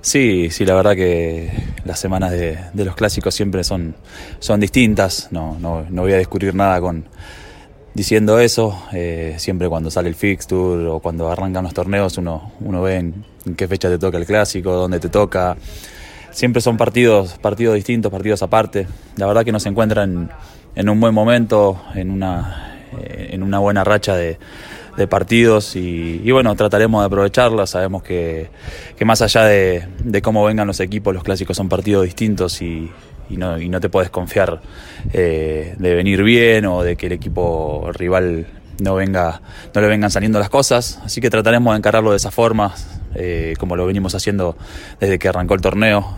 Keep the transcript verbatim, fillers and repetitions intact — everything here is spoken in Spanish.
Sí, sí, la verdad que las semanas de, de los clásicos siempre son, son distintas. No, no, no voy a descubrir nada con diciendo eso. Eh, siempre cuando sale el fixture o cuando arrancan los torneos uno, uno ve en, en qué fecha te toca el clásico, dónde te toca. Siempre son partidos, partidos distintos, partidos aparte. La verdad que nos encuentran en un buen momento, en una, en una buena racha de de partidos y, y bueno, trataremos de aprovecharla. Sabemos que, que más allá de, de cómo vengan los equipos, los clásicos son partidos distintos y, y, no, y no te puedes confiar eh, de venir bien o de que el equipo rival no venga, no le vengan saliendo las cosas, así que trataremos de encararlo de esa forma, eh, como lo venimos haciendo desde que arrancó el torneo.